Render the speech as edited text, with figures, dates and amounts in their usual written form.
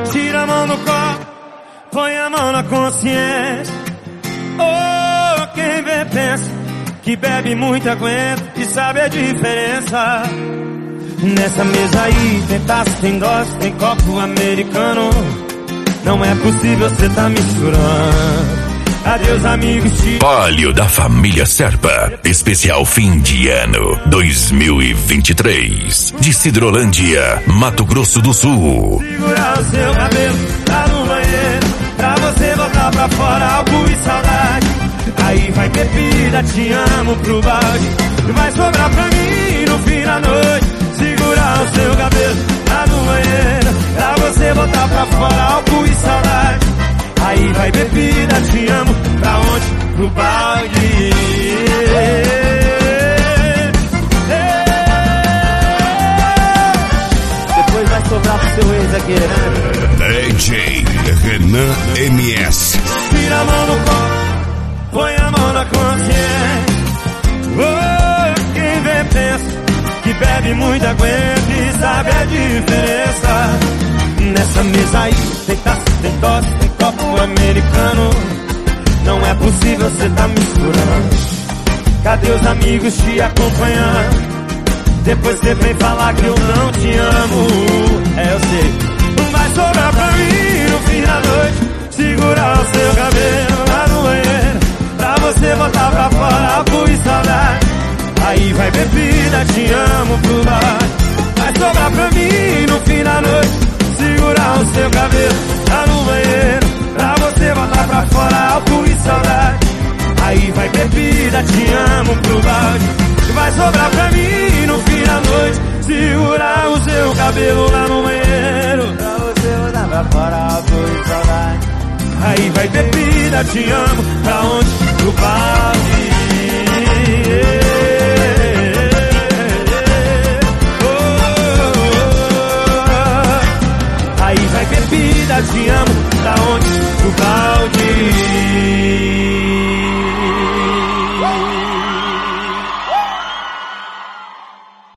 Tira a mão do copo, põe a mão na consciência. Oh, quem vê pensa que bebe muito aguenta e sabe a diferença. Nessa mesa aí tem taça, tem dose, tem copo americano. Não é possível cê tá misturando. Adeus amigos, Óleo da família Serpa, especial fim de ano 2023, de Sidrolândia, Mato Grosso do Sul. Segurar o seu cabelo lá no banheiro, pra você voltar pra fora, álcool e saudade. Aí vai bebida, te amo pro balde, vai sobrar pra mim no fim da noite. Segurar o seu cabelo lá no banheiro, pra você voltar pra fora, álcool e saudade. Aí vai bebida, te amo, pra onde? Pro balde. Depois vai sobrar pro seu ex aqui, né? DJ Renan MS. Tira a mão no copo, põe a mão na consciência. Oh, quem vê pensa que bebe muito aguenta e sabe a diferença. Nessa mesa aí tem taça, tem dose, tem copo americano. Não é possível cê tá misturando. Cadê os amigos te acompanhando? Depois cê vem falar que eu não te amo. É, eu sei. Vai sobrar pra mim no fim da noite. Segurar o seu cabelo lá no banheiro, pra você botar pra fora álcool e saudade. Aí vai bebida, te amo pro bar. Vai sobrar pra mim no fim da noite. Segurar o seu cabelo lá no banheiro, pra você botar pra fora álcool e saudade. Aí vai bebida, te amo pro balde. Vai sobrar pra mim no fim da noite. Segurar o seu cabelo lá no banheiro, pra você botar pra fora álcool e saudade. Aí vai bebida, te amo, pra onde? Pro balde. Aí vai bebida, te amo, pra onde? Pro bar.